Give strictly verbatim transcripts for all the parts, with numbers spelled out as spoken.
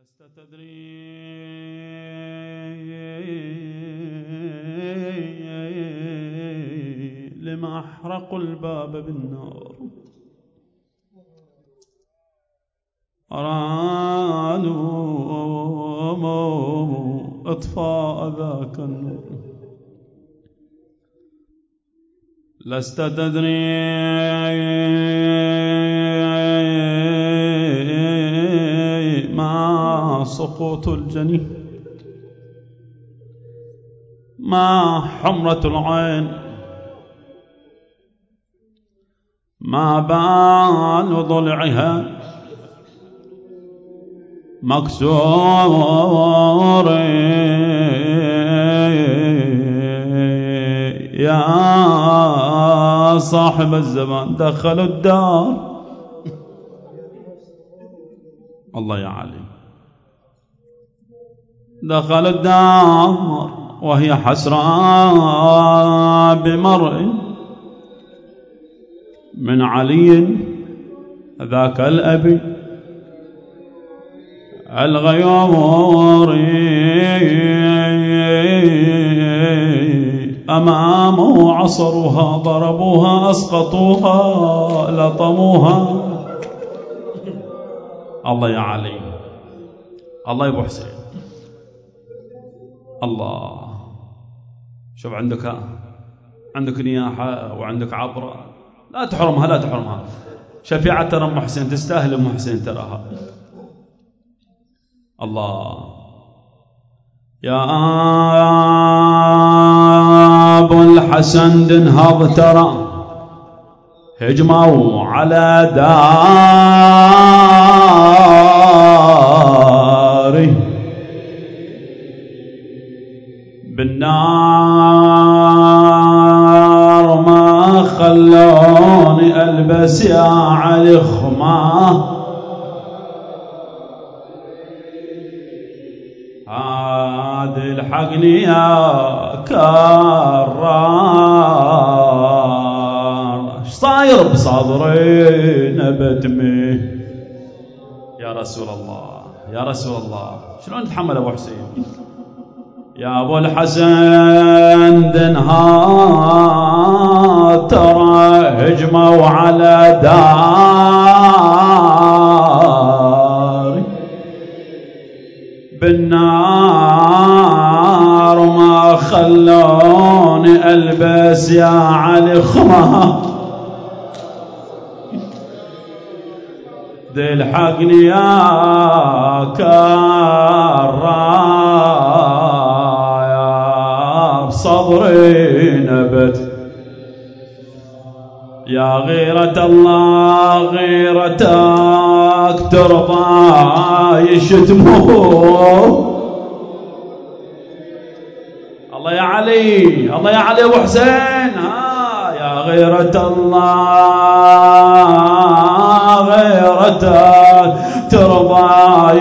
لست تدري لما أحرقوا الباب بالنار، أرادوا إطفاء ذاك النور. لست تدري ما سقوط الجنين، ما حمرة العين، ما بال ضلعها مكسور، يا صاحب الزمان دخلوا الدار. الله يا علي، دخلوا الدار وهي حسرى بمرء من علي ذاك الأبي الغيور، أمامه عصروها ضربوها أسقطوها لطموها. الله يا علي، الله يا ابو حسين، الله. شوف عندك عندك نياحة وعندك عبرة، لا تحرمها لا تحرمها. شفيعة ترى ام حسين تستاهل، ام حسين تراها. الله يا ابو الحسن دنهض ترى هجموا على داري بالنار، ما خلوني ألبس يا علي خماه. عاد الحقني يا كرار، ايش صاير بصدري نبتمي يا رسول الله يا رسول الله. شلون نتحمل ابو حسين؟ يا ابو الحسن دنها ترى هجموا على دار بالنار، ما خلوني ألبس يا علي خمار. دي الحقني يا كرار، بصدري نبت يا غيرة الله غيرتك ترضى يشتموه. الله يا علي، الله يا علي ابو حسين، ها يا غيرة الله غيرتك ترضى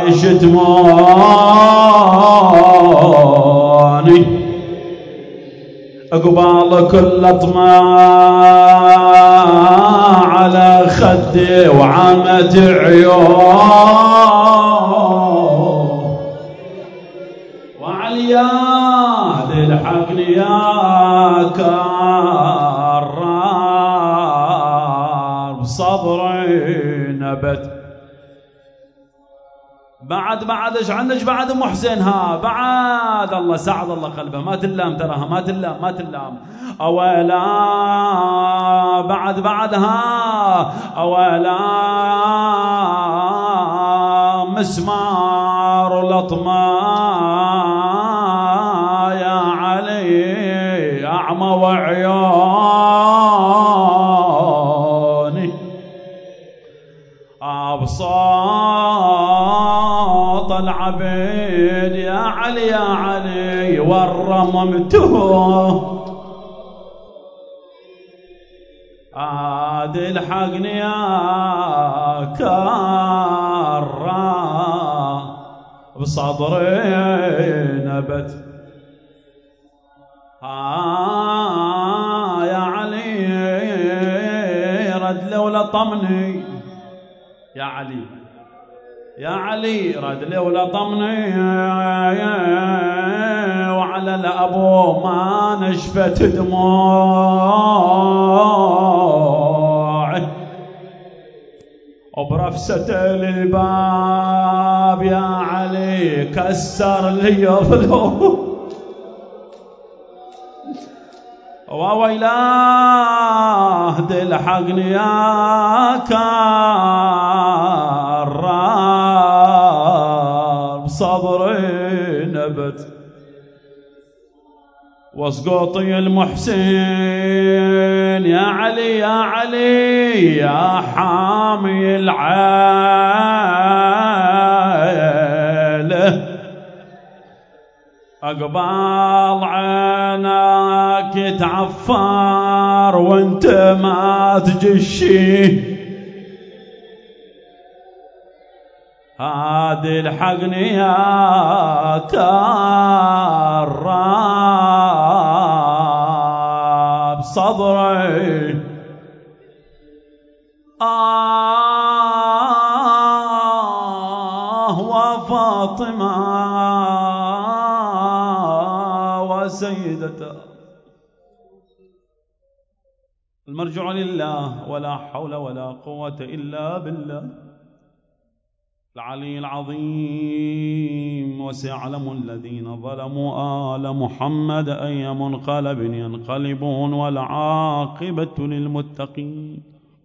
يشتموني. أقبال كل طماع على خدي وعمت عيون، وعلياد الحقني يا كرار، بصبري نبت. بعد بعد ايش عندك بعد ام حسين؟ ها بعد الله سعد الله قلبه، ما تلام تراها، ما تلام ما تلام. اولا بعد بعدها اولا مسمار لطمة يا علي اعمى وعيوني، ابصاط العبيد يا علي يا علي ورممته. عاد الحقني يا كرا، بصدري نبت. ها يا علي رد لو لطمني يا علي يا علي راد لي ولا طمني وعلى الأبو ما نشفت دموع وبرفسة للباب يا علي كسر لي ظلوم وويلاه دلحقني يا كرار صبري نبت واسقوطي المحسن يا علي يا علي يا حامي العيله أقبال عينك تعفر وانت ما تجشي هادي الحقني يا كراب صدري آه وفاطمة وسيدته المرجع لله ولا حول ولا قوة إلا بالله العلي العظيم. وسيعلم الذين ظلموا آل محمد أي منقلب ينقلبون والعاقبة للمتقين.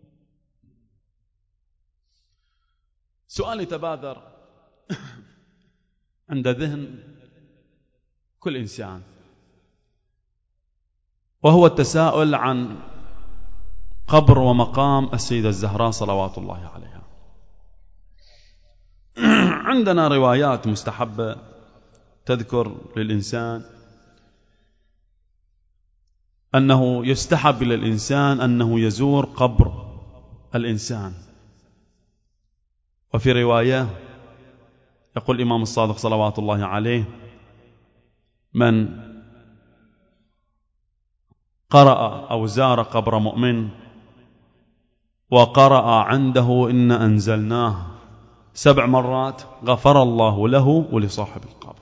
سؤال تبادر عند ذهن كل إنسان، وهو التساؤل عن قبر ومقام السيدة الزهراء صلوات الله عليها. عندنا روايات مستحبة تذكر للإنسان أنه يستحب للإنسان أنه يزور قبر الإنسان. وفي رواية يقول الإمام الصادق صلوات الله عليه: من قرأ أو زار قبر مؤمن وقرأ عنده إن أنزلناه سبع مرات غفر الله له ولصاحب القبر.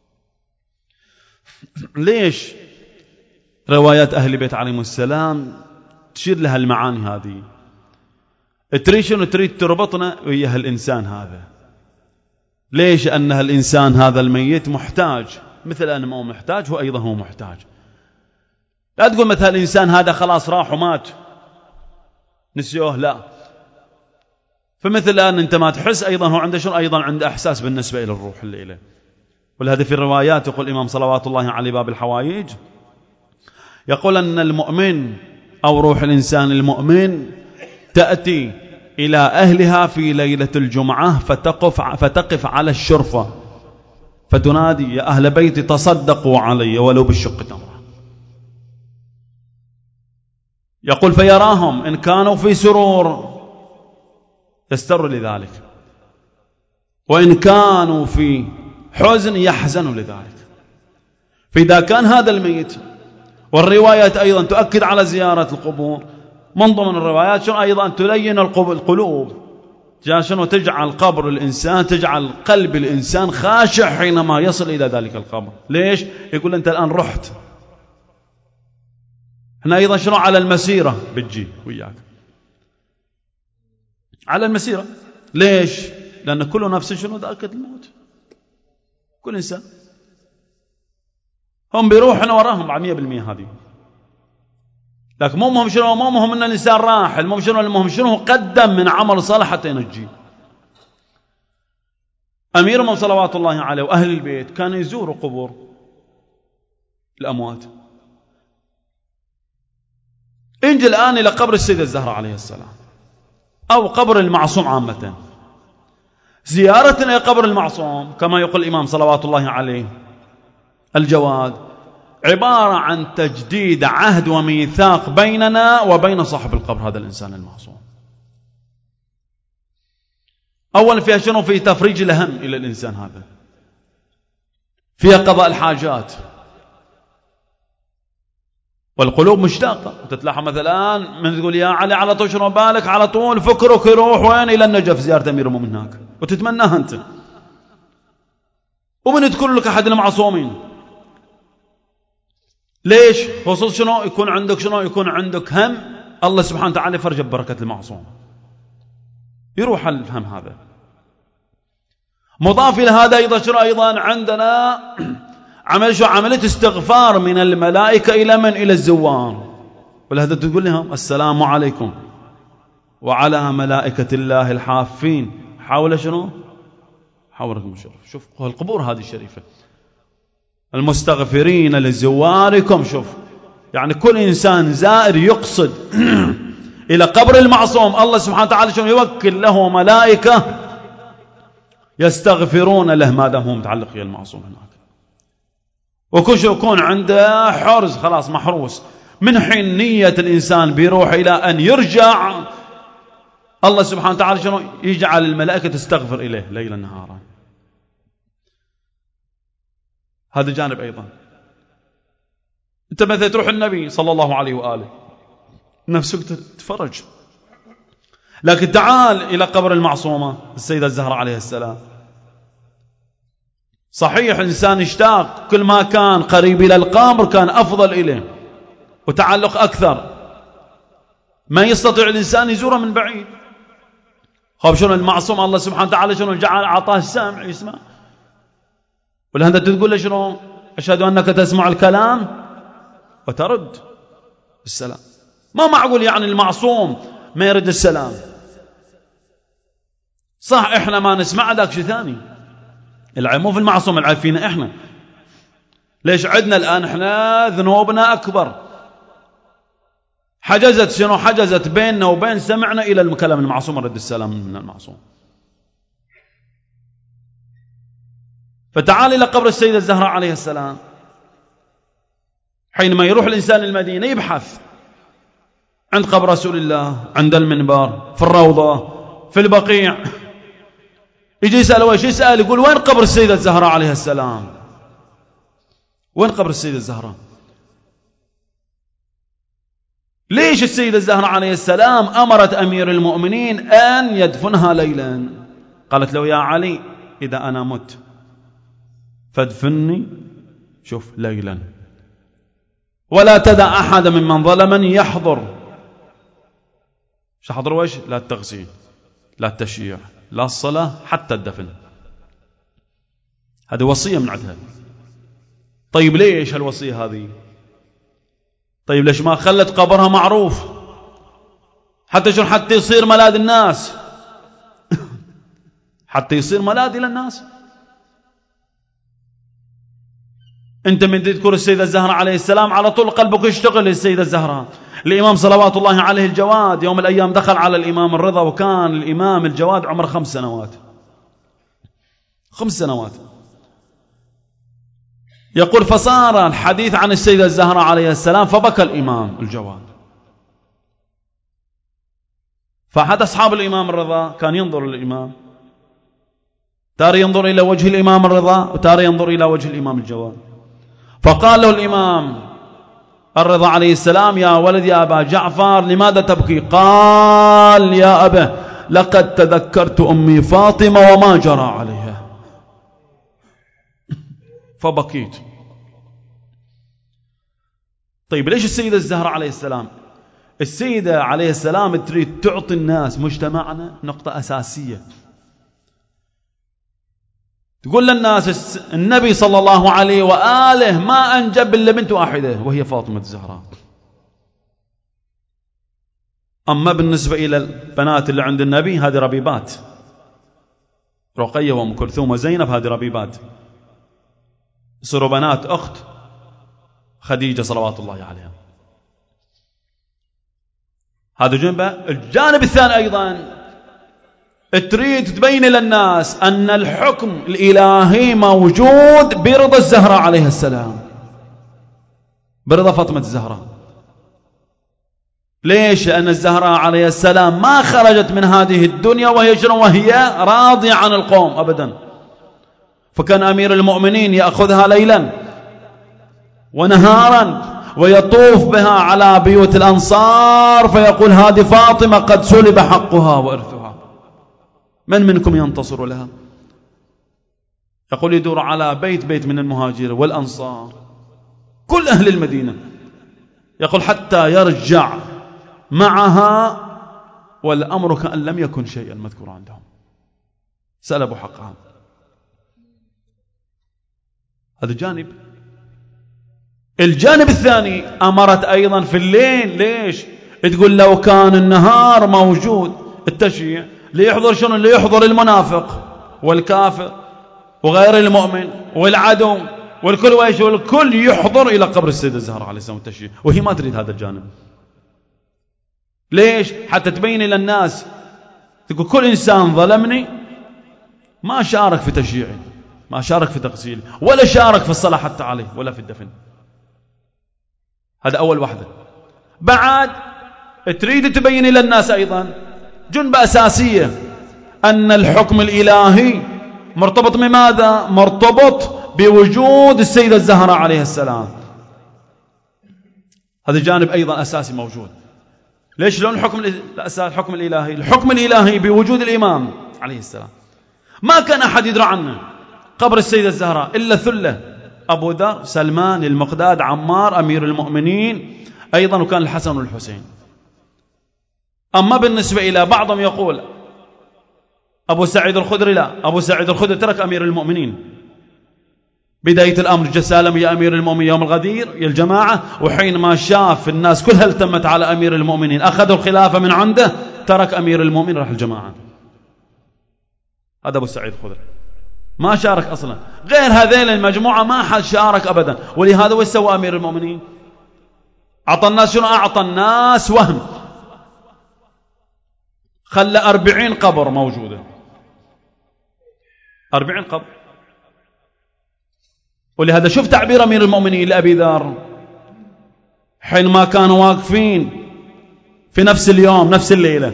ليش روايات أهل البيت عليهم السلام تشير لها المعاني هذه؟ تريد شنو؟ تريد تربطنا ويا الإنسان هذا. ليش؟ أنها الإنسان هذا الميت محتاج مثل أنا ما هو محتاج، هو أيضا هو محتاج. لا تقول مثل الإنسان هذا خلاص راح ومات نسيوه، لا. فمثل الآن أنت ما تحس، أيضا هو عنده شنو؟ أيضا عنده إحساس بالنسبة إلى الروح اللي إليه. ولهذا في الروايات يقول الإمام صلوات الله عليه باب الحوايج، يقول أن المؤمن أو روح الإنسان المؤمن تأتي إلى أهلها في ليلة الجمعة فتقف, فتقف على الشرفة فتنادي: يا أهل بيتي تصدقوا علي ولو بالشق تمرة. يقول: فيراهم إن كانوا في سرور يستر لذلك، وإن كانوا في حزن يحزن لذلك. فإذا كان هذا الميت، والروايات أيضا تؤكد على زيارة القبور، من ضمن الروايات شنو أيضا تلين القلوب، شنو؟ تجعل قبر الإنسان، تجعل قلب الإنسان خاشع حينما يصل إلى ذلك القبر. ليش؟ يقول أنت الآن رحت، احنا أيضا شنو على المسيرة بتجي وياك على المسيرة. ليش؟ لأن كل نفس شنو ذائقة الموت، كل إنسان هم بيروحنا وراهم مع مية بالمية هذه. لكن مو مهم شنو، مو مهم أن الإنسان راح، المهم شنو، المهم شنو قدم من عمل صالح حتى ينجي. أميرهم صلوات الله عليه وأهل البيت كانوا يزوروا قبور الأموات. انجي الآن إلى قبر السيدة الزهراء عليه السلام أو قبر المعصوم عامة. زيارة إلى قبر المعصوم كما يقول الإمام صلوات الله عليه الجواد عبارة عن تجديد عهد وميثاق بيننا وبين صاحب القبر، هذا الإنسان المعصوم. أولا فيها شنو؟ في تفريج الهم إلى الإنسان هذا، فيها قضاء الحاجات، والقلوب مشتاقة. تتلاحظ مثلا من تقول يا علي على طول شنو بالك، على طول فكرك يروح وين؟ إلى النجف زيارة أمير المؤمنين هناك، وتتمناها أنت. ومن يذكر لك أحد المعصومين، ليش؟ خصوص شنو يكون عندك، شنو يكون عندك هم الله سبحانه وتعالى يفرج ببركة المعصوم، يروح الهم هذا. مضاف إلى هذا أيضا شنو أيضا عندنا عمل شو عملية استغفار من الملائكة إلى من؟ إلى الزوار. ولهذا تقول لهم السلام عليكم وعلى ملائكة الله الحافين حول شنو؟ حولكم الشرف. شوف القبور هذه الشريفة، المستغفرين لزواركم. شوف يعني كل إنسان زائر يقصد إلى قبر المعصوم، الله سبحانه وتعالى شنو يوكل له ملائكة يستغفرون له ما دام هو متعلق يا المعصوم هناك. وكل شيء يكون عنده حرز، خلاص محروس. من حين نية الإنسان بيروح إلى أن يرجع، الله سبحانه وتعالى شنو يجعل الملائكة تستغفر إليه ليلا نهارا. هذا جانب أيضا. أنت مثلا تروح النبي صلى الله عليه وآله نفسك تتفرج، لكن تعال إلى قبر المعصومة السيدة الزهراء عليه السلام. صحيح إنسان اشتاق، كل ما كان قريب إلى القبر كان أفضل إليه وتعلق أكثر. ما يستطيع الإنسان يزوره من بعيد. خب شنو المعصوم الله سبحانه وتعالى شنو جعل أعطاه السمع يسمع. ولهذا تقول له شنو أشهد أنك تسمع الكلام وترد السلام. ما معقول يعني المعصوم ما يرد السلام. صح إحنا ما نسمع ذاك شيء ثاني، العيب مو في المعصوم، العيب فينا إحنا. ليش عدنا الآن إحنا ذنوبنا أكبر، حجزت شنو حجزت بيننا وبين سمعنا إلى الكلام المعصوم رد السلام من المعصوم. فتعال إلى قبر السيدة الزهراء عليه السلام. حينما يروح الإنسان المدينة يبحث عند قبر رسول الله، عند المنبر، في الروضة، في البقيع، يجي يسأل ويش يسأل يقول وين قبر السيدة الزهراء عليه السلام؟ وين قبر السيدة الزهراء؟ ليش السيدة الزهراء عليه السلام أمرت أمير المؤمنين أن يدفنها ليلا؟ قالت له يا علي إذا أنا مت فادفني شوف ليلا، ولا تدع أحد ممن ظلمني يحضر. شحضر ويش؟ لا التغسيل، لا التشييع، لا الصلاة، حتى الدفن. هذه وصية من عندها. طيب ليش هالوصية هذه؟ طيب ليش ما خلت قبرها معروف حتى شو حتى يصير ملاذ الناس حتى يصير ملاذ للناس. انت من تذكر السيدة الزهراء عليه السلام على طول قلبك يشتغل للسيدة الزهراء. الإمام صلوات الله عليه الجواد يوم الأيام دخل على الإمام الرضا، وكان الإمام الجواد عمره خمس سنوات خمس سنوات يقول فصار الحديث عن السيدة الزهراء عليه السلام فبكى الإمام الجواد. فأحد أصحاب الإمام الرضا كان ينظر للإمام، تاري ينظر إلى وجه الإمام الرضا وتاري ينظر إلى وجه الإمام الجواد. فقال له الإمام الرضا عليه السلام يا ولد يا أبا جعفر لماذا تبكي؟ قال يا أبا لقد تذكرت أمي فاطمة وما جرى عليها فبكيت. طيب ليش السيدة الزهراء عليه السلام؟ السيدة عليه السلام تريد تعطي الناس مجتمعنا نقطة أساسية، تقول للناس النبي صلى الله عليه وآله ما أنجب إلا بنت واحدة وهي فاطمة الزهراء. أما بالنسبة إلى البنات اللي عند النبي هذه ربيبات، رقية وأم كلثوم وزينب هذه ربيبات، صاروا بنات أخت خديجة صلوات الله عليها. هذا جنبه. الجانب الثاني أيضا تريد تبين للناس أن الحكم الإلهي موجود برضا الزهراء عليه السلام، برضا فاطمة الزهراء. ليش؟ لأن الزهراء عليه السلام ما خرجت من هذه الدنيا وهي شنو؟ وهي راضية عن القوم أبدا. فكان أمير المؤمنين يأخذها ليلا ونهارا ويطوف بها على بيوت الأنصار فيقول هذه فاطمة قد سلب حقها وإرثها، من منكم ينتصر لها؟ يقول يدور على بيت بيت من المهاجرين والأنصار كل أهل المدينة، يقول حتى يرجع معها والأمر كأن لم يكن شيئا مذكور عندهم، سلبوا حقها. هذا جانب. الجانب الثاني أمرت أيضا في الليل. ليش؟ تقول لو كان النهار موجود التشييع ليحضر شنو؟ اللي يحضر المنافق والكافر وغير المؤمن والعدو والكل ويش والكل يحضر إلى قبر السيدة الزهراء عليه السلام التشييع، وهي ما تريد هذا الجانب. ليش؟ حتى تبين إلى الناس، تقول كل إنسان ظلمني ما شارك في تشييعي، ما شارك في تغسيلي، ولا شارك في الصلاة حتى عليه ولا في الدفن. هذا أول واحدة. بعد تريد تبين إلى الناس أيضا جنبة أساسية، أن الحكم الإلهي مرتبط بماذا؟ مرتبط بوجود السيدة الزهراء عليه السلام. هذا جانب أيضا أساسي موجود. ليش؟ لون الحكم الحكم الإلهي الحكم الإلهي بوجود الإمام عليه السلام. ما كان أحد يدرى عنه قبر السيدة الزهراء إلا ثلة: أبو ذر، سلمان، المقداد، عمار، أمير المؤمنين أيضا، وكان الحسن والحسين. أما بالنسبة إلى بعضهم يقول أبو سعيد الخدري، لا، أبو سعيد الخدري ترك أمير المؤمنين بداية الأمر، جسالم يا أمير المؤمنين يوم الغدير يا الجماعة، وحينما شاف الناس كلها التمت على أمير المؤمنين أخذوا الخلافة من عنده، ترك أمير المؤمنين راح الجماعة. هذا أبو سعيد الخدري ما شارك أصلا. غير هذين المجموعة ما حد شارك أبدا. ولهذا وش سوى أمير المؤمنين؟ أعطى الناس شنو؟ أعطى الناس وهم، خلى أربعين قبر موجودة، أربعين قبر. ولهذا شوف تعبير أمير المؤمنين لأبي ذر حينما كانوا واقفين في نفس اليوم نفس الليلة،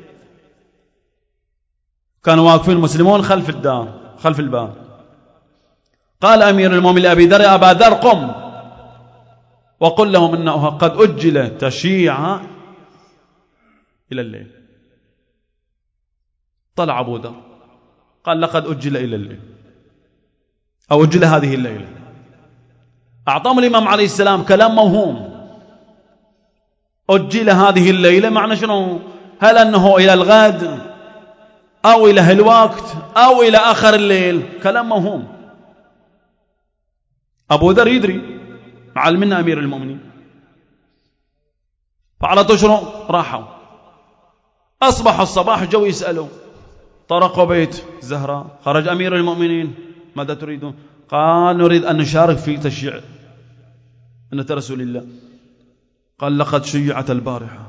كانوا واقفين المسلمون خلف الدار خلف الباب. قال أمير المؤمنين لأبي ذر: يا أبا ذر قم وقل لهم إنه قد أجل تشيع إلى الليل. طلع أبو ذر قال: لقد أجل إلى الليل أو أجل هذه الليلة. أعطاهم الإمام عليه السلام كلام موهوم: أجل هذه الليلة معنى شنو؟ هل أنه إلى الغد أو إلى الوقت أو إلى آخر الليل؟ كلام موهوم. أبو ذر يدري معلمنا أمير المؤمنين، فعلى طول راحوا. أصبح الصباح جو يسألوا، طرقوا بيت زهراء، خرج أمير المؤمنين: ماذا تريدون؟ قال: نريد أن نشارك في تشييع ابنة رسول الله. قال: لقد شيعت البارحة.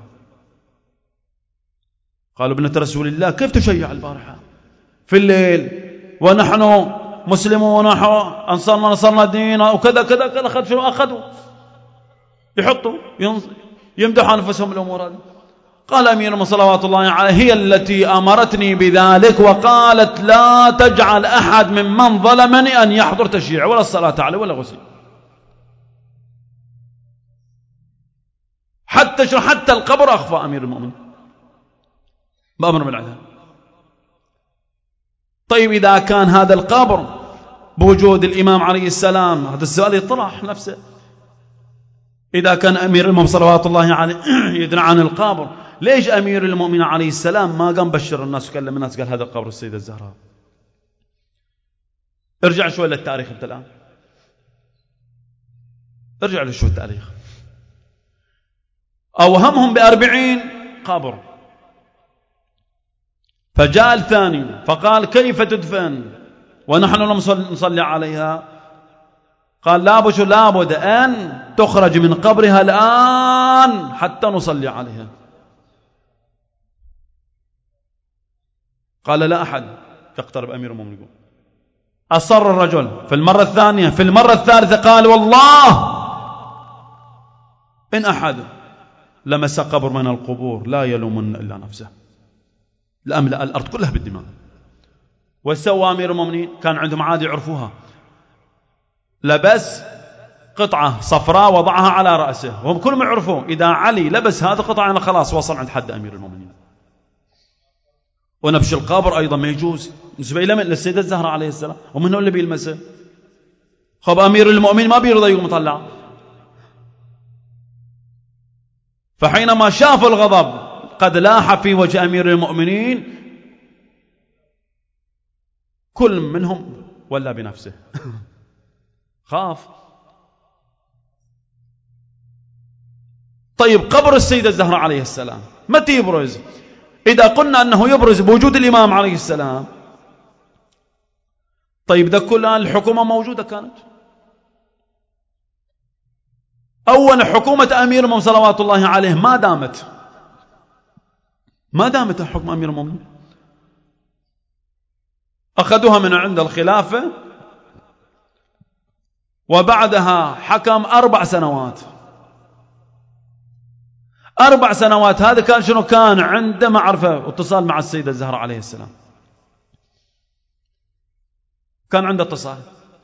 قالوا: ابنة رسول الله كيف تشيع البارحة في الليل ونحن مسلمون ونحن أنصرنا نصرنا الدين وكذا كذا كذا؟ أخذ شنو أخذوا؟ يحطوا يمدحوا أنفسهم الأمور هذه. قال أمير المؤمنين صلوات الله عليه: هي التي أمرتني بذلك وقالت لا تجعل أحد ممن ظلمني أن يحضر تشييع ولا الصلاة عليه ولا غسل. حتى شو حتى القبر أخفى أمير المؤمنين بأمر من العذاب. طيب إذا كان هذا القبر بوجود الإمام عليه السلام، هذا السؤال يطرح نفسه. إذا كان أمير المؤمنين صلوات الله عليه يدري عن القبر، ليش أمير المؤمنين عليه السلام ما قام بشر الناس وكلم الناس قال هذا قبر السيدة الزهراء؟ ارجع شوي للتاريخ انت الآن، ارجع لشوي التاريخ. أوهمهم بأربعين قبر، فجاء الثاني فقال: كيف تدفن ونحن نصلي عليها؟ قال: لابد لابد أن تخرج من قبرها الآن حتى نصلي عليها. قال: لا أحد يقترب. أمير المؤمنين يقول أصر الرجل في المرة الثانية، في المرة الثالثة قال: والله إن أحد لمس قبر من القبور لا يلومن إلا نفسه، لأملأ الأرض كلها بالدماء. وسوى أمير المؤمنين كان عندهم عادة يعرفوها: لبس قطعة صفراء وضعها على رأسه، وهم كلهم يعرفون إذا علي لبس هذا قطعة أنا خلاص وصل عند حد أمير المؤمنين. ونبش القبر أيضا ما يجوز بالنسبة إلى من؟ للسيدة الزهراء عليه السلام، ومن هو اللي بيلمسه؟ خب أمير المؤمنين ما بيرضى يقوم يطلع. فحينما شاف الغضب قد لاح في وجه أمير المؤمنين كل منهم ولا بنفسه خاف. طيب قبر السيدة الزهراء عليه السلام متى يبرز؟ إذا قلنا أنه يبرز بوجود الإمام عليه السلام، طيب ده كل الآن الحكومة موجودة كانت. أول حكومة أمير المؤمنين صلوات الله عليه ما دامت ما دامت حكم أمير المؤمنين، أخذوها من عند الخلافة وبعدها حكم أربع سنوات. أربع سنوات هذا كان شنو؟ كان عنده معرفة واتصال مع السيدة الزهراء عليه السلام، كان عنده اتصال.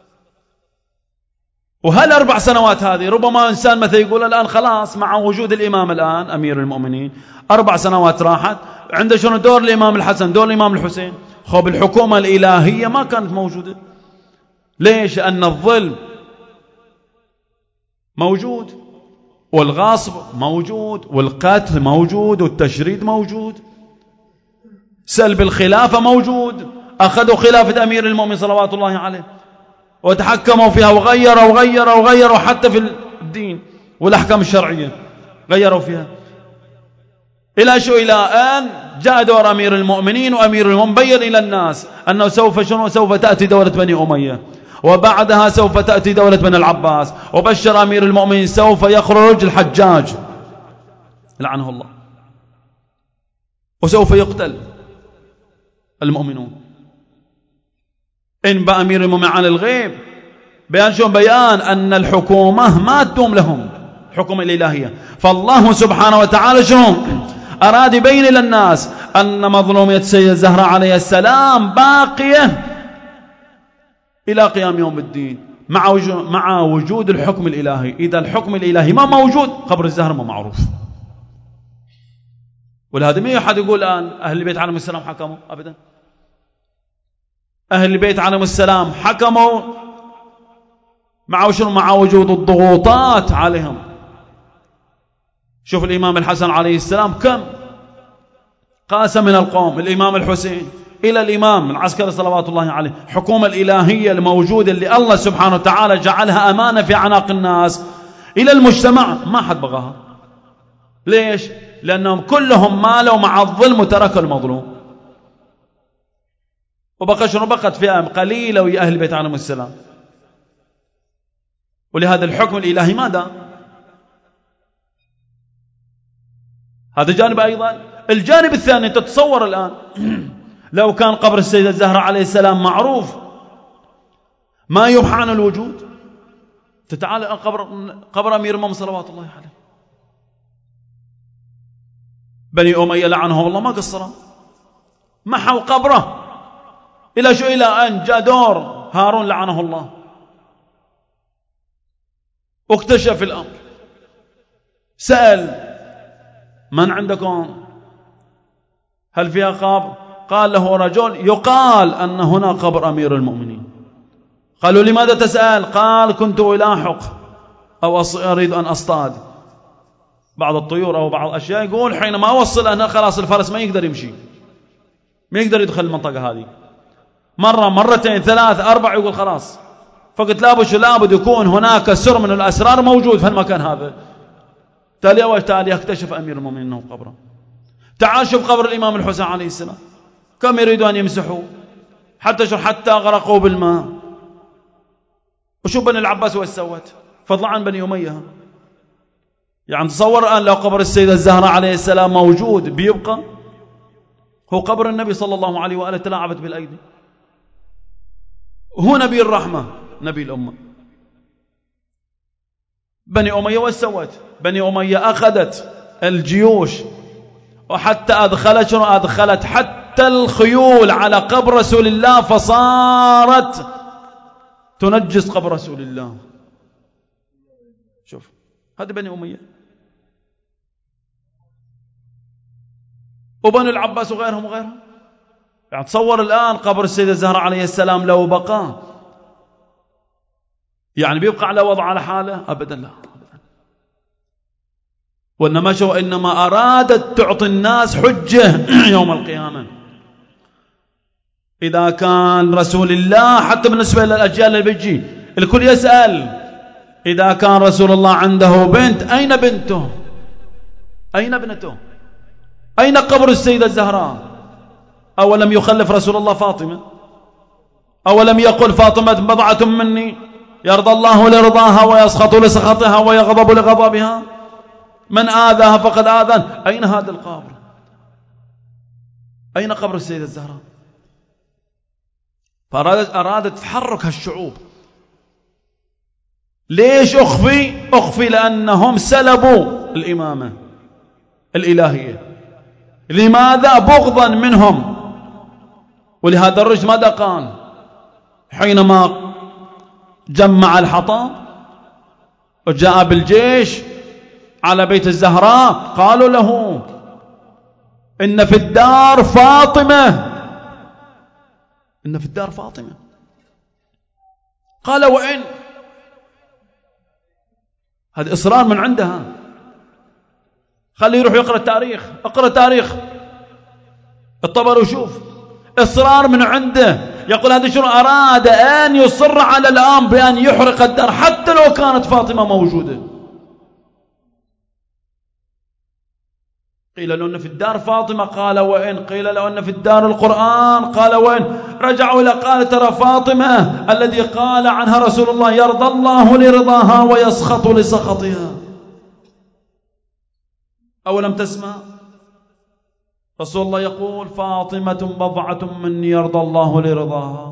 وهل أربع سنوات هذه ربما إنسان مثل يقول الآن خلاص مع وجود الإمام الآن أمير المؤمنين أربع سنوات راحت، عنده شنو؟ دور الإمام الحسن، دور الإمام الحسين. خب الحكومة الإلهية ما كانت موجودة. ليش؟ أن الظلم موجود، والغاصب موجود، والقتل موجود، والتشريد موجود، سلب الخلافة موجود. أخذوا خلافة أمير المؤمنين صلوات الله عليه وتحكموا فيها وغيروا وغيروا وغيروا حتى في الدين والأحكام الشرعية غيروا فيها. إلى شو؟ إلى أن جاء دور أمير المؤمنين، وأمير المؤمنين بين إلى الناس أنه سوف شنو؟ سوف تأتي دولة بني أمية، وبعدها سوف تأتي دولة بني العباس، وبشر أمير المؤمنين سوف يخرج الحجاج لعنه الله، وسوف يقتل المؤمنون. إنبأ أمير المؤمنين عن الغيب، بيان شو؟ بيان أن الحكومة ما تدوم لهم، الحكومة الإلهية. فالله سبحانه وتعالى شو أراد يبين للناس أن مظلومية السيدة الزهراء عليه السلام باقية إلى قيام يوم الدين مع وجود, مع وجود الحكم الإلهي. إذا الحكم الإلهي ما موجود قبر الزهراء ما معروف. ولهذا ما أحد يقول الآن أهل البيت عليهم السلام حكموا، أبدا. أهل البيت عليهم السلام حكموا مع شنو؟ مع وجود الضغوطات عليهم. شوف الإمام الحسن عليه السلام كم قاسم من القوم، الإمام الحسين إلى الإمام العسكري صلوات الله عليه. حكومة الإلهية الموجودة اللي الله سبحانه وتعالى جعلها أمانة في أعناق الناس إلى المجتمع ما حد بغاها. ليش؟ لأنهم كلهم مالوا مع الظلم وتركوا المظلوم، وبقى شنو؟ بقت فئة قليلة ويا أهل البيت عليهم السلام. ولهذا الحكم الإلهي ماذا؟ هذا جانب. أيضا الجانب الثاني، تتصور الآن لو كان قبر السيدة الزهراء عليه السلام معروف ما يبحى عن الوجود، تتعال قبر قبر أمير المؤمنين صلوات الله عليه. بني أمية لعنهم الله ما قصروا، محوا قبره إلى شو؟ إلى أن جاء دور هارون لعنه الله واكتشف الأمر. سأل من عندكم هل فيها قبر؟ قال له رجل يقال أن هنا قبر أمير المؤمنين. قالوا لماذا تسأل؟ قال كنت ألاحق أو أريد أن أصطاد بعض الطيور أو بعض الأشياء. يقول حينما أوصل أنا خلاص الفرس ما يقدر يمشي، ما يقدر يدخل المنطقة هذه. مرة مرتين ثلاث أربع يقول خلاص. فقلت لابد لابد يكون هناك سر من الأسرار موجود في المكان هذا. تالي أول تالي اكتشف أمير المؤمنين أنه قبره. تعال شوف قبر الإمام الحسين عليه السلام كم يريدوا أن يمسحوا حتى شو حتى غرقوا بالماء. وشوف بني العباس وش سوت، فضلا عن بني أمية. يعني تصور الآن لو قبر السيدة الزهراء عليه السلام موجود بيبقى هو قبر النبي صلى الله عليه وآله تلاعبت بالأيدي. هو نبي الرحمة نبي الأمة. بني أمية وش سوت؟ بني أمية أخذت الجيوش وحتى أدخلت شنو؟ أدخلت حتى الخيول على قبر رسول الله، فصارت تنجس قبر رسول الله. شوف هذه بني أمية وبنو العباس وغيرهم وغيرهم. يعني تصور الآن قبر السيدة الزهراء عليه السلام لو بقى يعني بيبقى على وضع على حاله؟ أبدا لا أبدا. وإنما شو إنما أرادت تعطي الناس حجة يوم القيامة. إذا كان رسول الله حتى بالنسبة للأجيال اللي بيجي الكل يسأل إذا كان رسول الله عنده بنت أين بنته؟ أين ابنته؟ أين قبر السيدة الزهراء؟ أولم يخلف رسول الله فاطمة؟ أولم يقل فاطمة بضعة مني يرضى الله لرضاها ويسخط لسخطها ويغضب لغضبها؟ من آذاها فقد آذان. أين هذا القبر؟ أين قبر السيدة الزهراء؟ فأرادت أرادت تحرك هالشعوب. ليش أخفي؟ أخفي لأنهم سلبوا الإمامة الإلهية. لماذا؟ بغضا منهم. ولهذا الرشد ماذا قال حينما جمع الحطب وجاء بالجيش على بيت الزهراء؟ قالوا له إن في الدار فاطمة، إن في الدار فاطمة. قال وإن؟ هذا إصرار من عندها. خليه يروح يقرأ التاريخ، اقرأ التاريخ الطبري وشوف إصرار من عنده. يقول هذا شنو؟ أراد أن يصر على الأمر بأن يحرق الدار حتى لو كانت فاطمة موجودة. قيل له أن في الدار فاطمة، قال وإن؟ قيل له أن في الدار القرآن، قال وإن؟ رجعوا إلى قال ترى فاطمة الذي قال عنها رسول الله يرضى الله لرضاها ويسخط لسخطها. أولم تسمع رسول الله يقول فاطمة بضعة مني يرضى الله لرضاها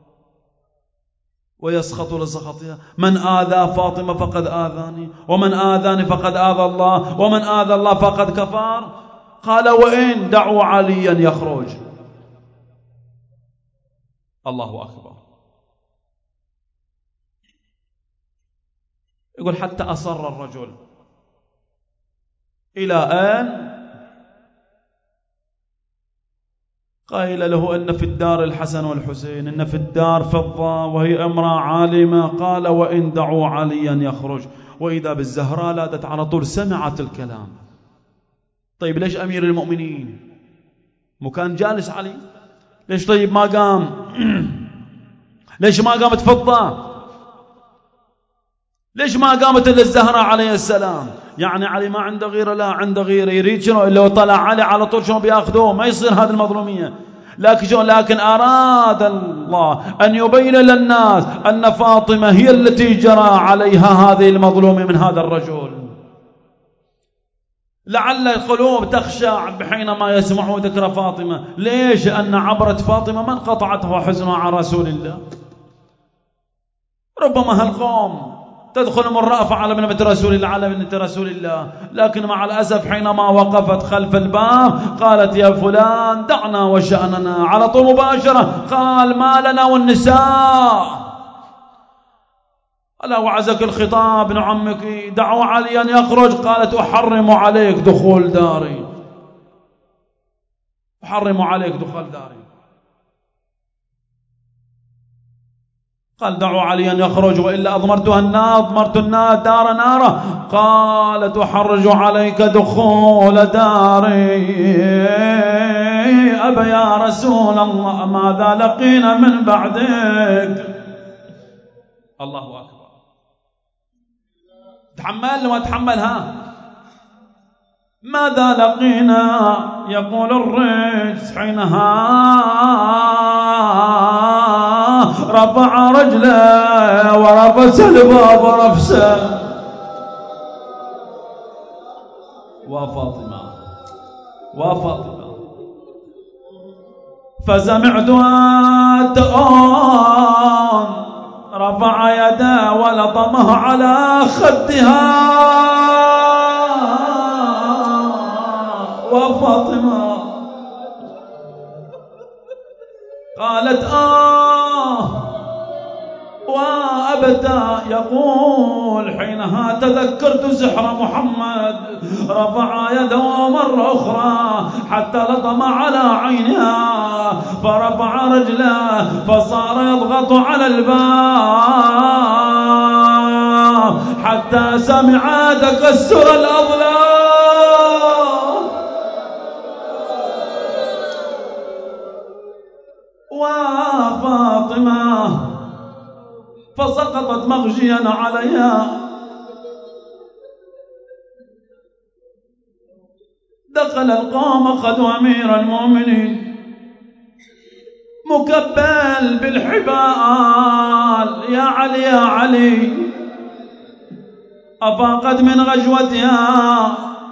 ويسخط لسخطها. من آذى فاطمة فقد آذاني ومن آذاني فقد آذى الله ومن آذى الله فقد كفر. قال وإن؟ دعوا عليا يخرج. الله أكبر. يقول حتى أصر الرجل إلى أن قيل له أن في الدار الحسن والحسين، إن في الدار فضة وهي امرأة عالمة. قال وإن؟ دعوا عليا يخرج. وإذا بالزهراء لادت على طول سمعت الكلام. طيب ليش أمير المؤمنين مكان جالس علي؟ ليش طيب ما قام؟ ليش ما قامت فضة؟ ليش ما قامت إلا الزهراء عليه السلام؟ يعني علي ما عنده غيره؟ لا عنده غيره. يريد شنو؟ لو طلع علي على طول شنو بياخذوه؟ ما يصير هذه المظلومية. لكن شنو؟ لكن أراد الله أن يبين للناس أن فاطمة هي التي جرى عليها هذه المظلومة من هذا الرجل. لعل القلوب تخشع بحينما يسمعوا ذكر فاطمة. ليش؟ أن عبرة فاطمة من قطعته حزنها عن رسول الله. ربما هالقوم تدخل من رأفة على ابنة رسول الله على ابنة رسول الله، لكن مع الأسف حينما وقفت خلف الباب قالت يا فلان دعنا وشأننا. على طول مباشرة قال ما لنا والنساء. ألا وعزك الخطاب ابن عمك دعوا علي أن يخرج. قالت أحرم عليك دخول داري، أحرم عليك دخول داري. قال دعوا علي أن يخرج وإلا أضمرتها النار، أضمرت النار دار نارا. قالت أحرج عليك دخول داري أبا يا رسول الله ماذا لقينا من بعدك. الله أكبر. تحمل وما تحملها. ماذا لقينا؟ يقول الرجس حينها رفع رجله ورفس الباب رفسه. وفاطمة وفاطمة فسمعتها تؤون رفع يده ولطمه على خدها. وفاطمة قالت آه وأبتا. يقول حينها تذكرت سحر محمد، رفع يده مرة أخرى حتى لطم على عينها، فرفع رجله فصار يضغط على الباب حتى سمع تكسر الأضلاع. وفاطمة فسقطت مغشيا عليها. دخل القوم أخذوا أمير المؤمنين مكبل بالحبال. يا علي يا علي، أفاقت من غشوتها.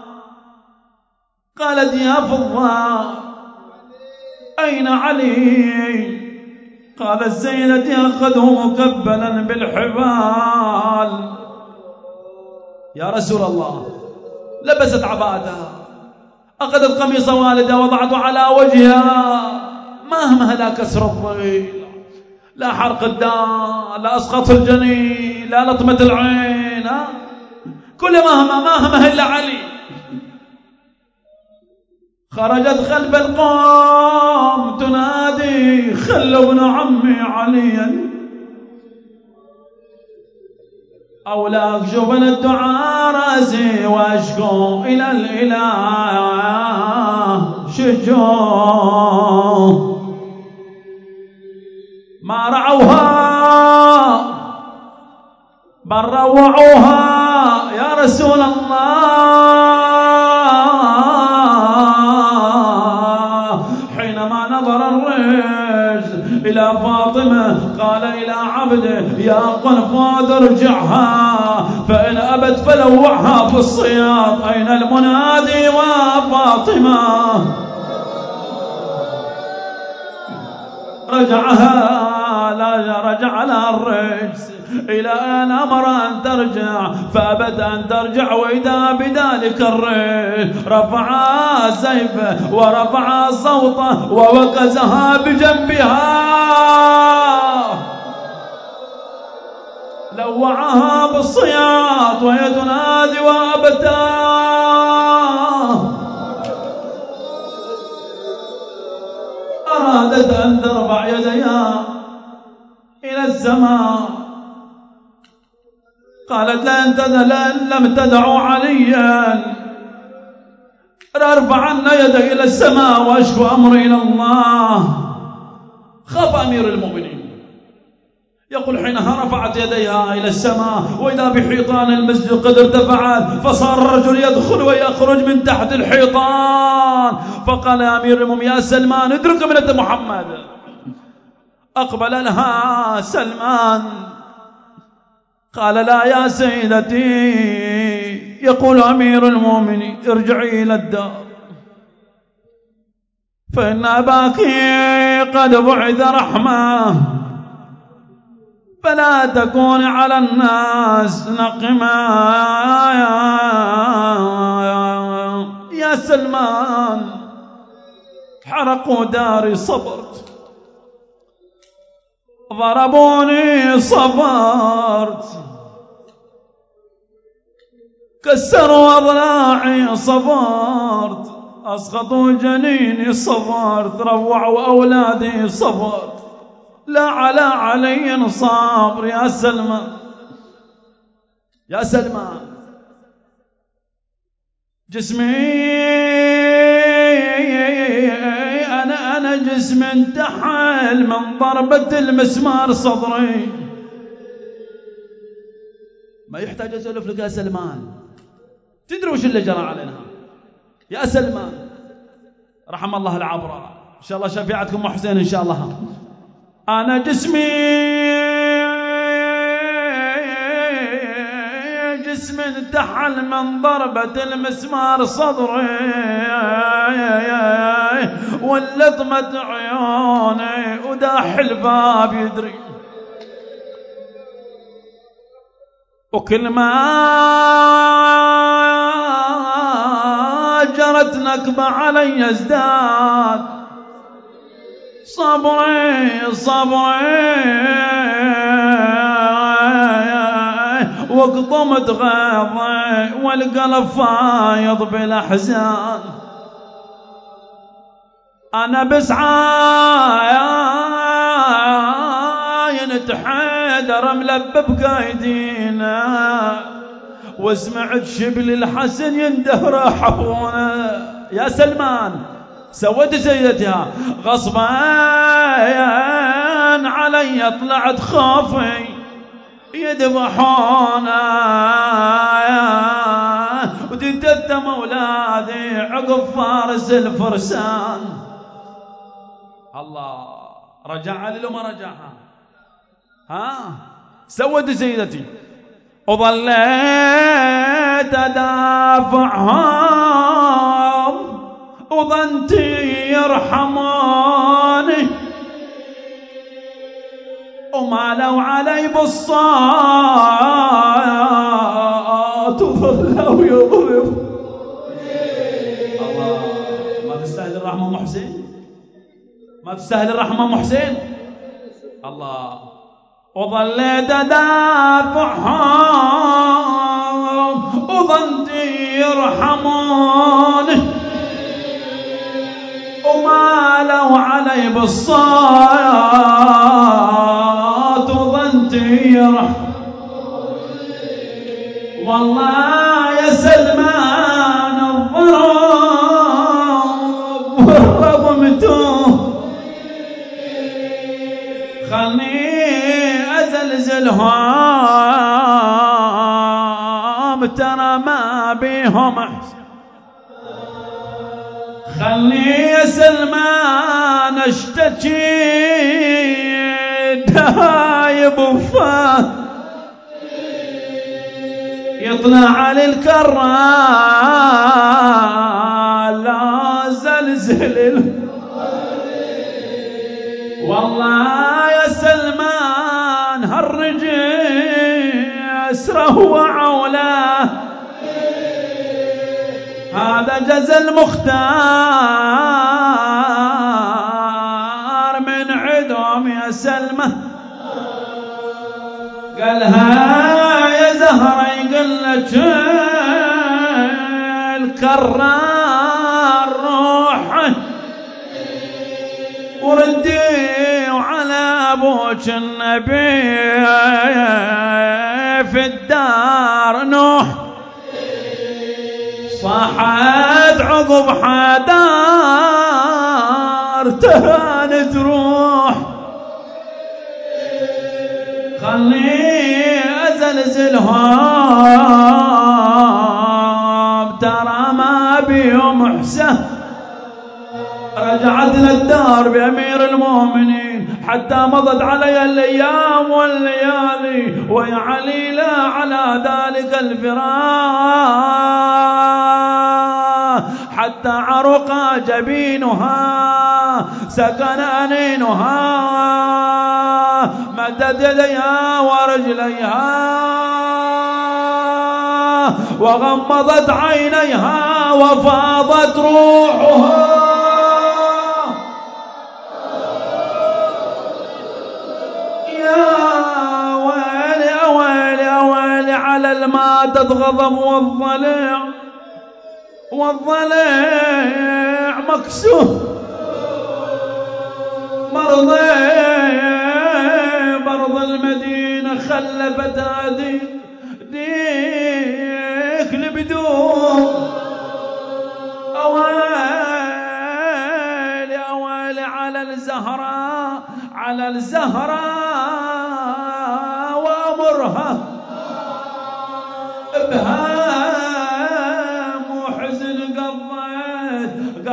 قالت يا فضة أين علي؟ قالت سيدتي أخذه مكبلا بالحبال. يا رسول الله، لبست عباءتها، أخذت قميص والدها وضعته على وجهها. ما همها لا كسر الضيل، لا حرق الدار، لا أسقط الجنين، لا لطمة العين، كل ما همها ما همها إلا علي. خرجت خلف القوم تنادي خلوا ابن عمي عليا، أو لا أكشف الدعاء راسي وأشكو إلى الإله شجوه. ما رعوها بل روعوها. يا رسول الله، حينما نظر الرجل إلى فاطمة قال إلى عبده يا قنفذ ارجعها، فإن أبت فلوعها في الصياط. أين المنادي وفاطمة؟ رجعها، لا رجع لها الرجس إلى أن أمر أن ترجع فأبت أن ترجع. وإذا بذلك الرجل رفع سيفه ورفع صوته ووكزها بجنبها، لوعها بالصياط وهي تنادي وأبتا. أرادت أن ترفع يديها إلى السماء، قالت لأن لم تدعوا عليا لأرفعن يدي إلى السماء وأشكو أمري إلى الله. خاف أمير المؤمنين، يقول حينها رفعت يديها إلى السماء وإذا بحيطان المسجد قد ارتفعت، فصار الرجل يدخل ويخرج من تحت الحيطان. فقال يا أمير المؤمنين يا سلمان ادرك ابنة محمد. أقبل لها سلمان قال لا يا سيدتي. يقول أمير المؤمنين ارجعي إلى الدار فإن أباك قد بعث رحمة، فلا تكون على الناس نقما. يا سلمان حرقوا داري صبرت، ضربوني صبرت، كسروا أضلاعي صبرت، أسقطوا جنيني صبرت، روعوا أولادي صبرت، لا على علي صابر. يا سلمان يا سلمان جسمي أنا أنا جسم انتحل من ضربة المسمار صدري. ما يحتاج أسولف لك يا سلمان، تدري وش اللي جرى علينا يا سلمان. رحم الله العبرة، إن شاء الله شفيعتكم محسن إن شاء الله. أنا جسمي جسم انتحل من ضربة المسمار صدري، واللطمة عيوني وداح الباب يدري، وكل ما جرت نكبة علي ازداد صبري صبري. وقطمت غيظي والقلب فايض بالاحزان. انا بسعاين تحيدر ملبب قايدينا، وسمعت شبل الحسن ينده راحونا. يا سلمان سويت زيتها غصبا علي، طلعت خوفي يذبحونا، وتتدم اولادي عقب فارس الفرسان. الله رجع علي لو ما رجعها؟ ها سوت سيدتي وظليت ادافعهم، وظنتي يرحموني، ومالوا علي بالصوت وظلوا يضرب. الله ما تستاهل الرحمة ام حسين، ما تستاهل الرحمة ام حسين. الله وظليت ادافعهم، وظنتي يرحموني، ومالوا علي بالصوت وظنتي يرحموني. والله يا سلمان الضرب والرضمتو خلني أزلزلهم، ترى ما بيهم أحسن. خلني يا سلمان اشتكي دايب وفاه، يطلع على الكرة لا زلزل. والله يا سلمان هالرجس روعوا له، هذا جزا المختار من عدوم يا سلمى. قالها يا زهرة يقول لك الكرار روحي وردي على ابوك النبي في الدار نوح. صاحت عقب حدار تهانت روح، خلي أزلزلهم ترى ما بيهم حسن. رجعت للدار بأمير المؤمنين حتى مضت علي الأيام والليالي، ويا عليلة على ذلك الفراق، حتى عرق جبينها سكن أنينها، مدد يديها ورجليها وغمضت عينيها وفاضت روحها. يا ويلي ويلي ويلي على الماء تتغضب والضليع والضليع مكسور. مرضي مرض المدينة خلفت هذه ديك البدون. أويلي أويلي على الزهراء على الزهراء وأمرها بهام وحزن قضيت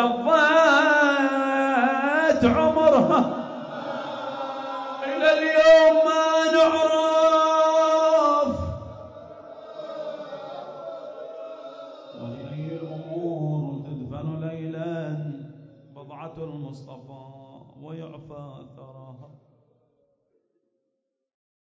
قضيت عمرها. إلى اليوم ما نعرف ولأي الأمور تدفن ليلا بضعة المصطفى ويعفى ثرى.